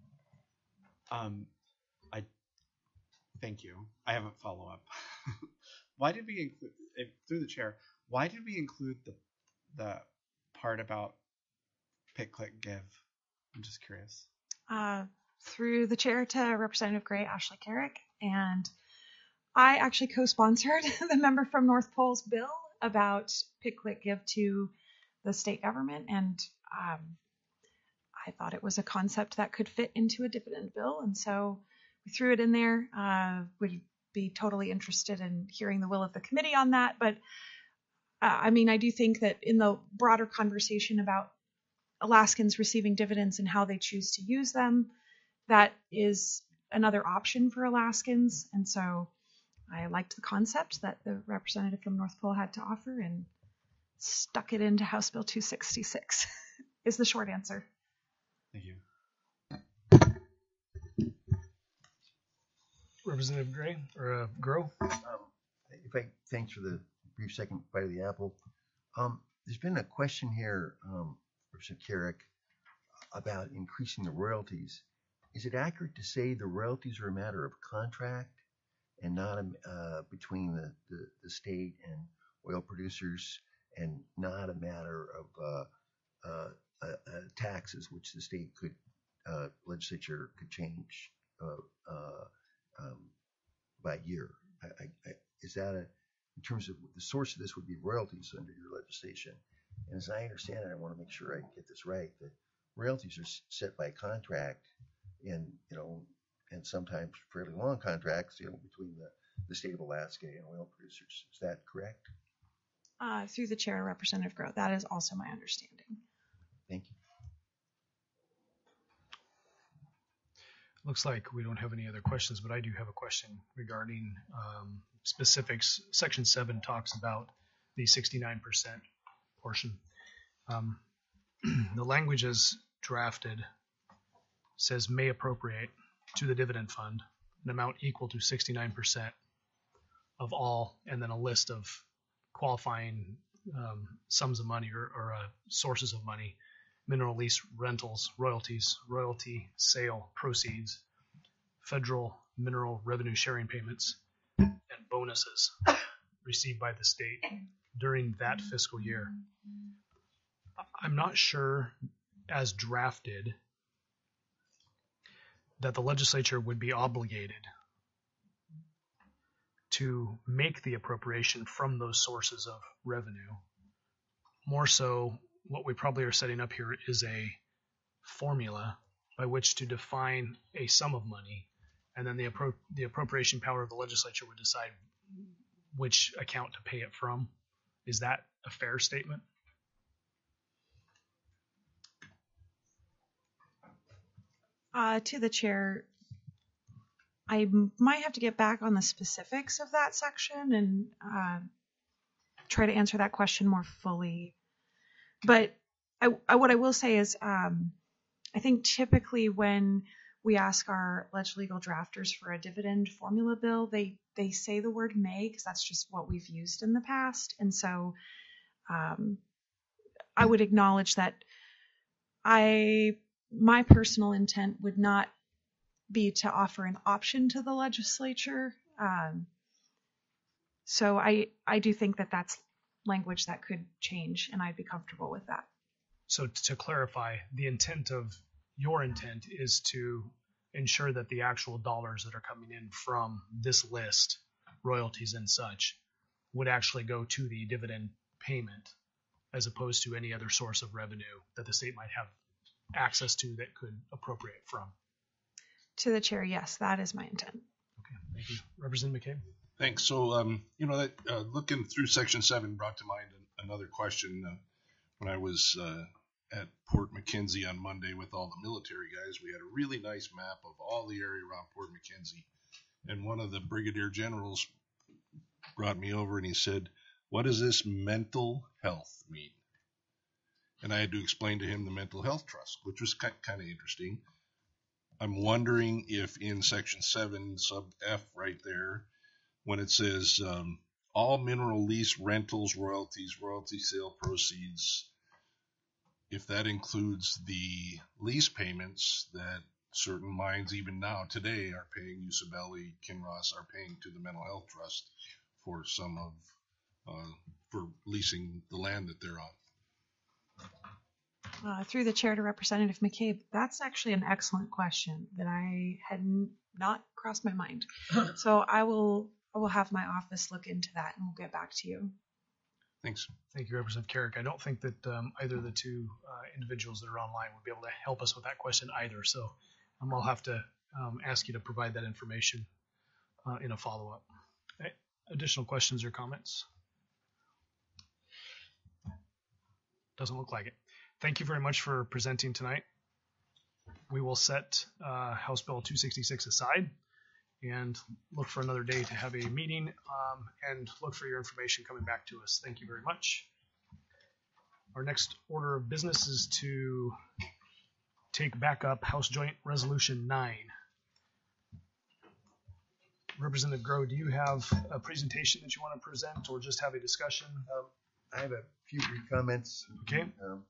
I thank you. I have a follow up. Why did we include, through the chair? Why did we include the part about pick, click, give? I'm just curious. Through the chair to Representative Gray, Ashley Carrick, and I actually co-sponsored the member from North Pole's bill about pick, click, give to the state government, and I thought it was a concept that could fit into a dividend bill, and so we threw it in there. Would be totally interested in hearing the will of the committee on that, but I do think that in the broader conversation about Alaskans receiving dividends and how they choose to use them, that is another option for Alaskans. And so I liked the concept that the representative from North Pole had to offer and stuck it into House Bill 266 is the short answer. Thank you. Representative Gray or Grow. Thanks for the brief second bite of the apple. There's been a question here, Representative Carrick, about increasing the royalties. Is it accurate to say the royalties are a matter of contract and not between the state and oil producers, and not a matter of taxes, which the state legislature could change by year? Is that in terms of the source of this would be royalties under your legislation? And as I understand it, I want to make sure I get this right, that royalties are set by contract, and and sometimes fairly long contracts, between the state of Alaska and oil producers. Is that correct? Through the chair, Representative Grow, that is also my understanding. Thank you. Looks like we don't have any other questions, but I do have a question regarding specifics. Section 7 talks about the 69% portion. The language as drafted says may appropriate to the dividend fund an amount equal to 69% of all, and then a list of qualifying sums of money or sources of money: mineral lease rentals, royalties, royalty sale proceeds, federal mineral revenue sharing payments, and bonuses received by the state during that fiscal year. I'm not sure, as drafted, that the legislature would be obligated to make the appropriation from those sources of revenue. More so, what we probably are setting up here is a formula by which to define a sum of money, and then the appropriation power of the legislature would decide which account to pay it from. Is that a fair statement? To the chair, I might have to get back on the specifics of that section and try to answer that question more fully. But what I will say is, I think typically when we ask our legal drafters for a dividend formula bill, they say the word may, because that's just what we've used in the past. And so I would acknowledge that my personal intent would not be to offer an option to the legislature. So I do think that that's language that could change, and I'd be comfortable with that. So to clarify, your intent is to ensure that the actual dollars that are coming in from this list, royalties and such, would actually go to the dividend payment, as opposed to any other source of revenue that the state might have access to that could appropriate from. To the chair, yes, that is my intent. Okay, thank you. Representative McCabe? Thanks. So, looking through Section 7 brought to mind another question. When I was at Port McKenzie on Monday with all the military guys, we had a really nice map of all the area around Port McKenzie. And one of the brigadier generals brought me over and he said, "What does this mental health mean?" And I had to explain to him the mental health trust, which was kind of interesting. I'm wondering if in Section 7, sub F right there, when it says all mineral lease rentals, royalties, royalty sale proceeds, if that includes the lease payments that certain mines even now today are paying, Usabelli, Kinross are paying to the mental health trust for some of, for leasing the land that they're on. Through the chair to Representative McCabe, that's actually an excellent question that I had not crossed my mind. So I will have my office look into that and we'll get back to you. Thanks. Thank you, Representative Carrick. I don't think that either of the two individuals that are online would be able to help us with that question either. So I'll have to ask you to provide that information in a follow-up. Okay. Additional questions or comments? Doesn't look like it. Thank you very much for presenting tonight. We will set House Bill 266 aside and look for another day to have a meeting and look for your information coming back to us. Thank you very much. Our next order of business is to take back up House Joint Resolution 9. Representative Grow, do you have a presentation that you want to present or just have a discussion? I have a few brief comments. Okay.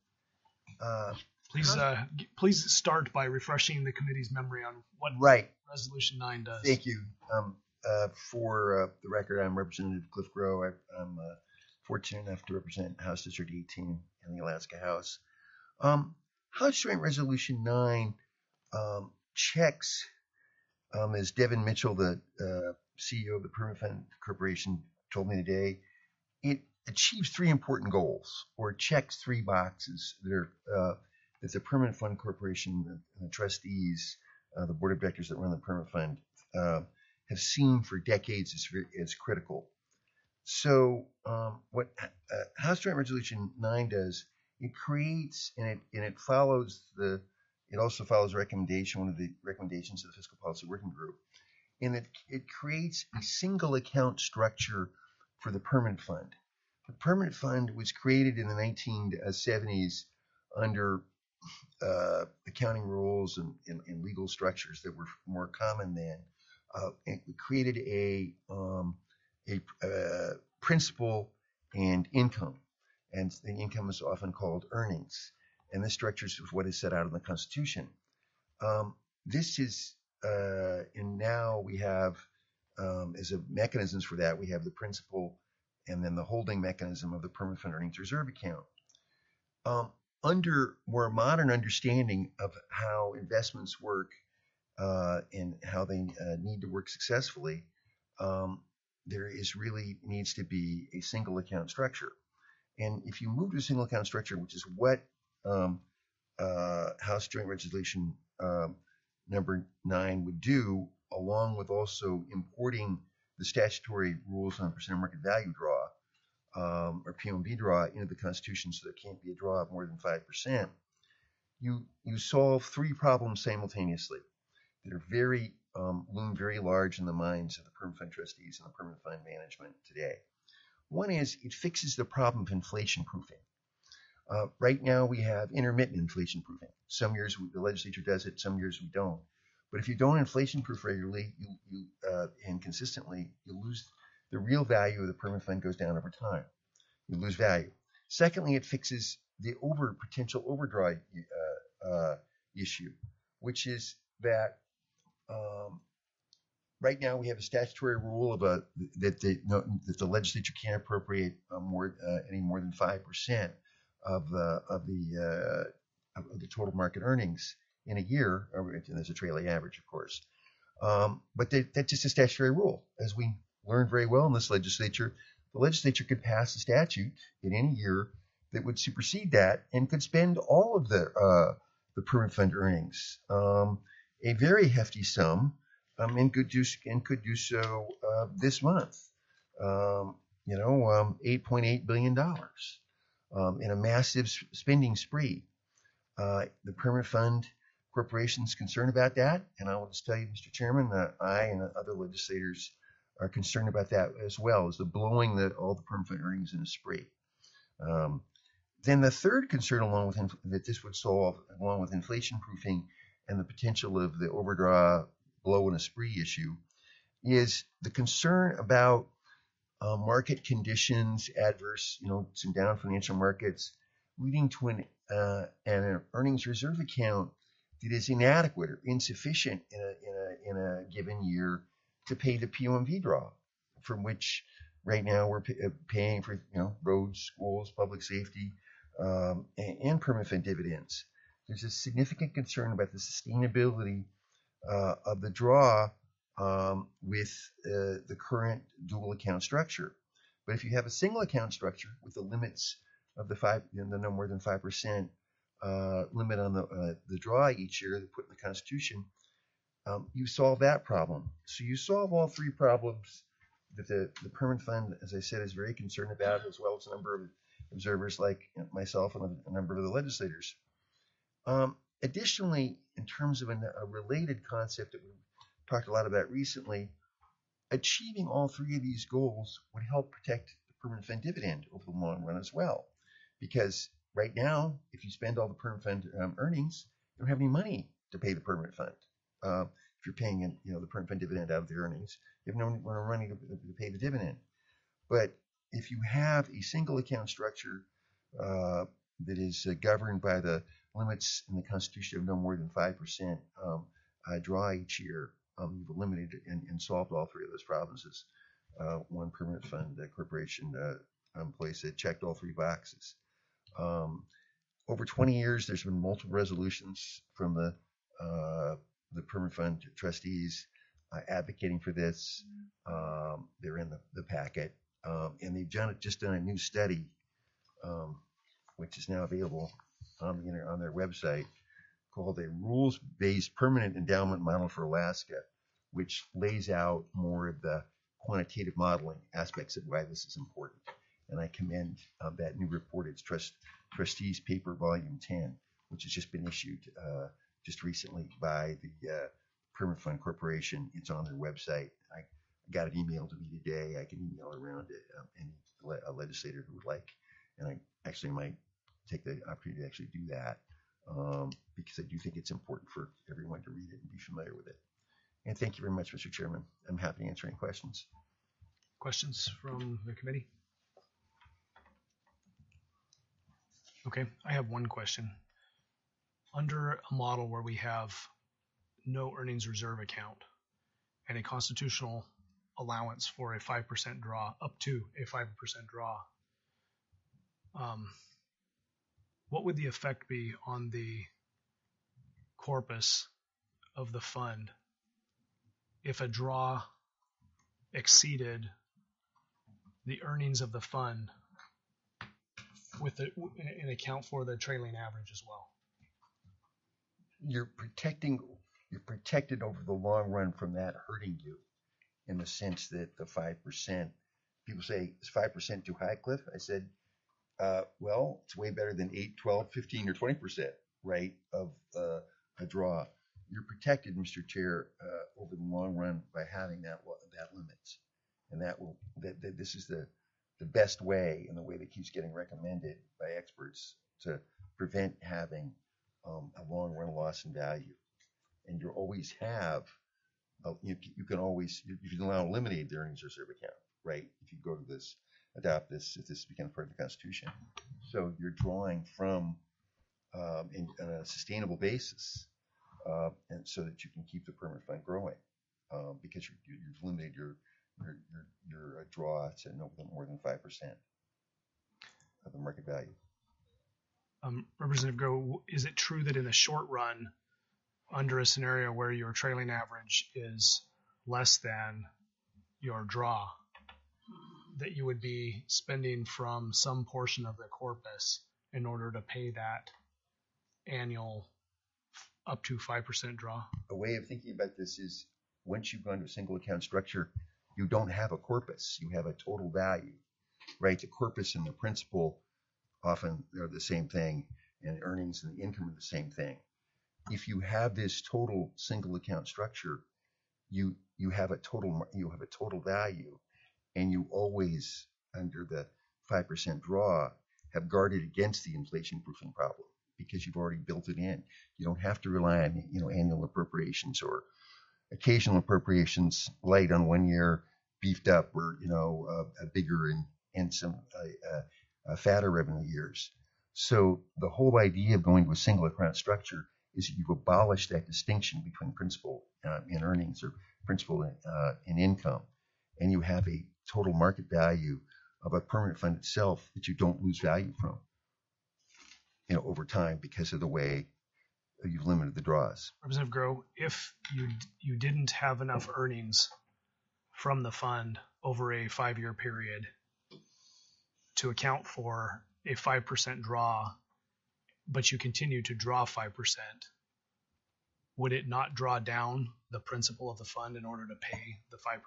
Please start by refreshing the committee's memory on what Resolution 9 does. Thank you. For the record, I'm Representative Cliff Grow. I'm fortunate enough to represent House District 18 in the Alaska House. House Joint Resolution 9 checks, as Devin Mitchell, the CEO of the Permanent Fund Corporation, told me today, it achieves three important goals, or checks three boxes that are that the Permanent Fund Corporation, the trustees, the board of directors that run the Permanent Fund, have seen for decades as critical. So what House Joint Resolution 9 does, it creates and it follows it also follows one of the recommendations of the Fiscal Policy Working Group, and it creates a single account structure for the Permanent Fund. The Permanent Fund was created in the 1970s under accounting rules and legal structures that were more common then. It created a principal and income, and the income is often called earnings. And this structure is what is set out in the Constitution. This is, and now we have, as a mechanisms for that, we have the principal and then the holding mechanism of the Permanent Fund Earnings Reserve Account. Under more modern understanding of how investments work and how they need to work successfully, there needs to be a single account structure. And if you move to a single account structure, which is what House Joint Resolution number 9 would do, along with also importing the statutory rules on percent of market value draw, or PMV draw, into the Constitution, so there can't be a draw of more than 5%, you solve three problems simultaneously that are loom very large in the minds of the Permanent Fund trustees and the Permanent Fund management today. One is it fixes the problem of inflation proofing. Right now we have intermittent inflation proofing. Some years the legislature does it, some years we don't. But if you don't inflation proof regularly and consistently, you lose the real value of the Permanent Fund goes down over time. You lose value. Secondly, it fixes the potential overdraw issue, which is that right now we have a statutory rule that the legislature can't appropriate any more than 5% of the total market earnings in a year. And there's a trailing average, of course. But that's just a statutory rule. As we learned very well in this legislature, the legislature could pass a statute in any year that would supersede that and could spend all of the Permanent Fund earnings, a very hefty sum, and could do so this month. $8.8 billion in a massive spending spree. The Permanent Fund Corporation is concerned about that, and I will just tell you, Mr. Chairman, that I and other legislators are concerned about that as well, as the blowing all the Permanent Fund earnings in a spree. Then the third concern, that this would solve, along with inflation proofing and the potential of the overdraw blow in a spree issue, is the concern about market conditions, adverse, some down financial markets, leading to an earnings reserve account that is inadequate or insufficient in a given year to pay the POMV draw, from which right now we're paying for roads, schools, public safety, and Permanent Fund dividends. There's a significant concern about the sustainability of the draw with the current dual account structure. But if you have a single account structure with the limits of the no more than 5% limit on the draw each year that put in the Constitution, you solve that problem. So you solve all three problems that the Permanent Fund, as I said, is very concerned about, as well as a number of observers like myself and a number of the legislators. Additionally, in terms of a related concept that we've talked a lot about recently, achieving all three of these goals would help protect the Permanent Fund dividend over the long run as well. Because right now, if you spend all the Permanent Fund earnings, you don't have any money to pay the Permanent Fund. If you're paying the Permanent Fund dividend out of the earnings, you have no money to pay the dividend. But if you have a single account structure that is governed by the limits in the Constitution of no more than 5% draw each year, you've eliminated and solved all three of those problems as one Permanent Fund Corporation place that checked all three boxes. Over 20 years, there's been multiple resolutions from the Permanent Fund trustees advocating for this. They're in the packet, and they've just done a new study, which is now available on their website called a rules-based permanent endowment model for Alaska, which lays out more of the quantitative modeling aspects of why this is important. And I commend that new report. It's Trustees Paper Volume 10, which has just been issued just recently by the Permanent Fund Corporation. It's on their website. I got it emailed to me today. I can email around it any legislator who would like. And I actually might take the opportunity to actually do that because I do think it's important for everyone to read it and be familiar with it. And thank you very much, Mr. Chairman. I'm happy to answer any questions. Questions from the committee? Okay, I have one question. Under a model where we have no earnings reserve account and a constitutional allowance for a 5% draw, up to a 5% draw, what would the effect be on the corpus of the fund if a draw exceeded the earnings of the fund with an account for the trailing average as well? You're protected over the long run from that hurting you, in the sense that the 5%, people say, is 5% too high, Cliff? I said, well, it's way better than 8, 12, 15, or 20%, right, of a draw. You're protected, Mr. Chair, over the long run by having that limits. And this is the best way, and the way that keeps getting recommended by experts, to prevent having a long run loss in value. And you always have, you can allow eliminate the earnings reserve account, right? If you go to this, adopt this, if this becomes part of the Constitution. So you're drawing from on a sustainable basis, and so that you can keep the permanent fund growing, because you've limited your draw to no more than 5% of the market value. Representative Groh, is it true that in the short run, under a scenario where your trailing average is less than your draw, that you would be spending from some portion of the corpus in order to pay that annual up to 5% draw? A way of thinking about this is, once you've gone to a single account structure, you don't have a corpus. You have a total value, right? The corpus and the principal often are the same thing, and earnings and the income are the same thing. If you have this total single account structure, you have a total value, and you always, under the 5% draw, have guarded against the inflation proofing problem, because you've already built it in. You don't have to rely on annual appropriations or occasional appropriations, light on 1 year, beefed up, or a bigger and some fatter revenue years. So the whole idea of going to a single account structure is that you've abolished that distinction between principal in earnings, or principal in income, and you have a total market value of a permanent fund itself that you don't lose value from, over time, because of the way you've limited the draws. Representative Groh, if you didn't have enough earnings from the fund over a 5-year period to account for a 5% draw, but you continue to draw 5%, would it not draw down the principal of the fund in order to pay the 5%?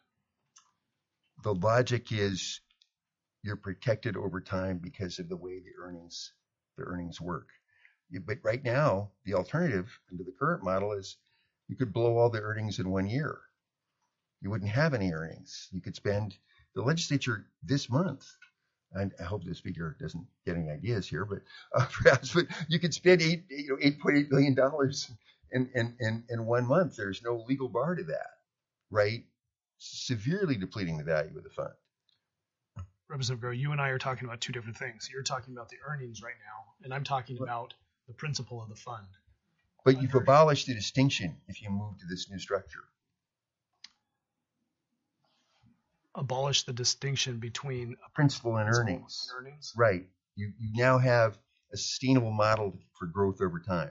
The logic is you're protected over time because of the way the earnings work. But right now, the alternative under the current model is you could blow all the earnings in 1 year. You wouldn't have any earnings. You could spend, the legislature this month, and I hope the speaker doesn't get any ideas here, but perhaps, but you could spend $8.8 billion in 1 month. There's no legal bar to that, right? Severely depleting the value of the fund. Representative Groh, you and I are talking about two different things. You're talking about the earnings right now, and I'm talking about the principal of the fund. But you've abolished the distinction if you move to this new structure. Abolish the distinction between principal and earnings. Right. You now have a sustainable model for growth over time.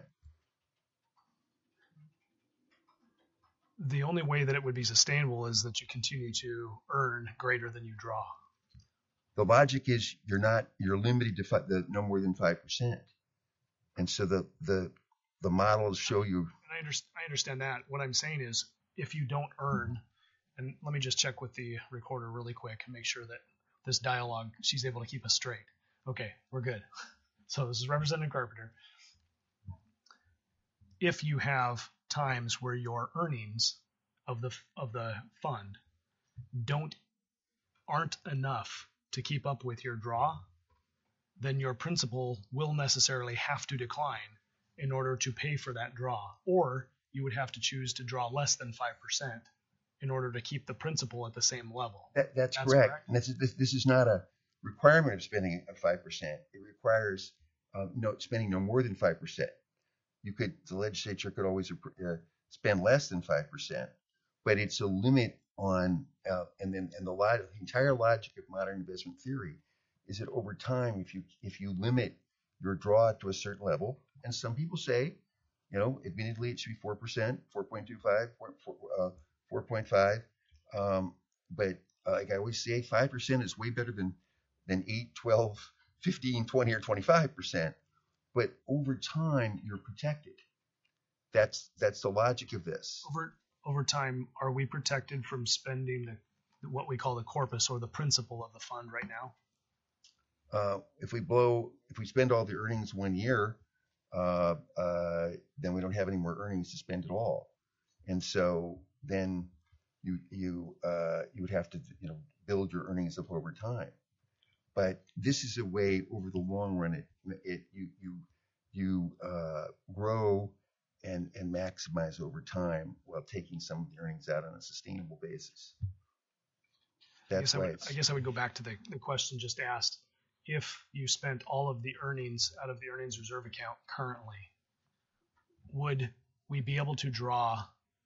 The only way that it would be sustainable is that you continue to earn greater than you draw. The logic is you're limited to no more than 5%. And so the models show you. And I understand that. What I'm saying is, if you don't earn, and let me just check with the recorder really quick and make sure that this dialogue, she's able to keep us straight. Okay, we're good. So this is Representative Carpenter. If you have times where your earnings of the fund aren't enough to keep up with your draw, then your principal will necessarily have to decline in order to pay for that draw, or you would have to choose to draw less than 5% in order to keep the principal at the same level. That's correct. And this is not a requirement of spending of 5%. It requires spending no more than 5%. The legislature could always spend less than 5%, but it's a limit on, the entire logic of modern investment theory is that over time, if you limit your draw to a certain level, and some people say, admittedly it should be 4%, 4.25, 4.5, but like I always say, 5% is way better than 8, 12, 15, 20, or 25%. But over time, you're protected. That's the logic of this. Over time, are we protected from spending what we call the corpus or the principal of the fund right now? If we spend all the earnings 1 year, then we don't have any more earnings to spend at all, and so then you would have to build your earnings up over time. But this is a way over the long run you grow and maximize over time while taking some of the earnings out on a sustainable basis. That's why I guess I would go back to the question just asked. If you spent all of the earnings out of the earnings reserve account currently, would we be able to draw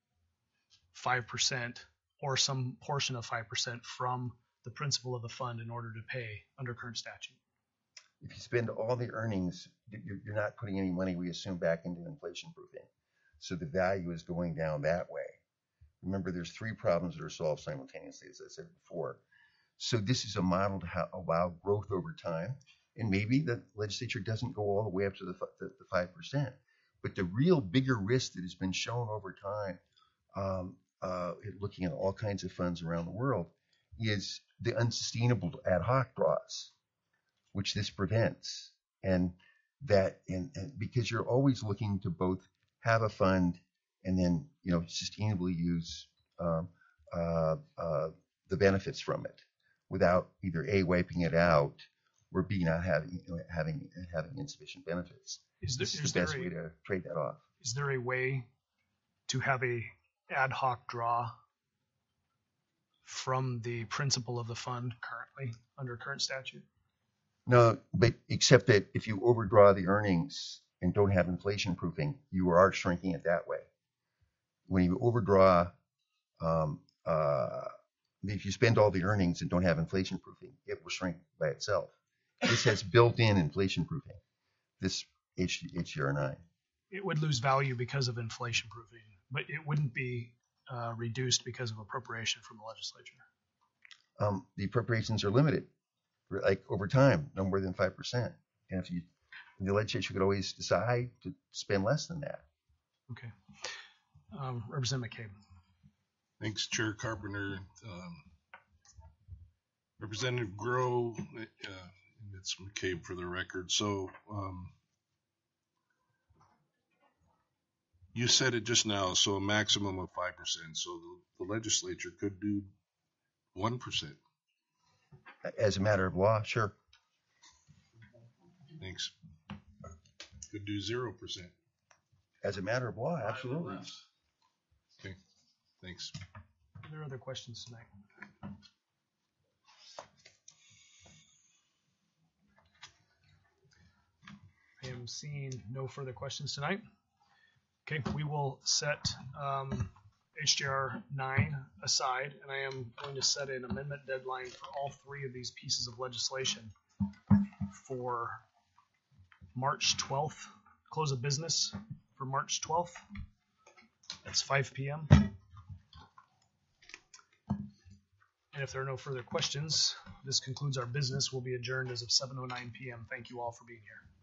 5% or some portion of 5% from the principal of the fund in order to pay under current statute? If you spend all the earnings, you're not putting any money, we assume, back into inflation proofing. So the value is going down that way. Remember, there's 3 problems that are solved simultaneously, as I said before. So this is a model to allow growth over time. And maybe the legislature doesn't go all the way up to the 5%. But the real bigger risk that has been shown over time, looking at all kinds of funds around the world, is the unsustainable ad hoc draws, which this prevents. And because you're always looking to both have a fund and then sustainably use the benefits from it without either A, wiping it out, or B, not having insufficient benefits. This is the best way to trade that off. Is there a way to have a ad hoc draw from the principal of the fund currently under current statute? No, but except that if you overdraw the earnings and don't have inflation proofing, you are shrinking it that way. When you overdraw, if you spend all the earnings and don't have inflation proofing, it will shrink by itself. This has built-in inflation proofing, this HGR 9. It would lose value because of inflation proofing, but it wouldn't be reduced because of appropriation from the legislature. The appropriations are limited, like over time, no more than 5%. And the legislature could always decide to spend less than that. Okay. Representative McCabe. Thanks, Chair Carpenter. Representative Groh, it's McCabe for the record. So you said it just now, so a maximum of 5%. So the legislature could do 1%. As a matter of law, sure. Thanks. Could do 0%. As a matter of law, absolutely. Okay, thanks. Are there other questions tonight? I am seeing no further questions tonight. Okay, we will set HJR 9 aside, and I am going to set an amendment deadline for all 3 of these pieces of legislation for March 12th. Close of business for March 12th. That's 5 p.m. And if there are no further questions, this concludes our business. We'll be adjourned as of 7:09 p.m. Thank you all for being here.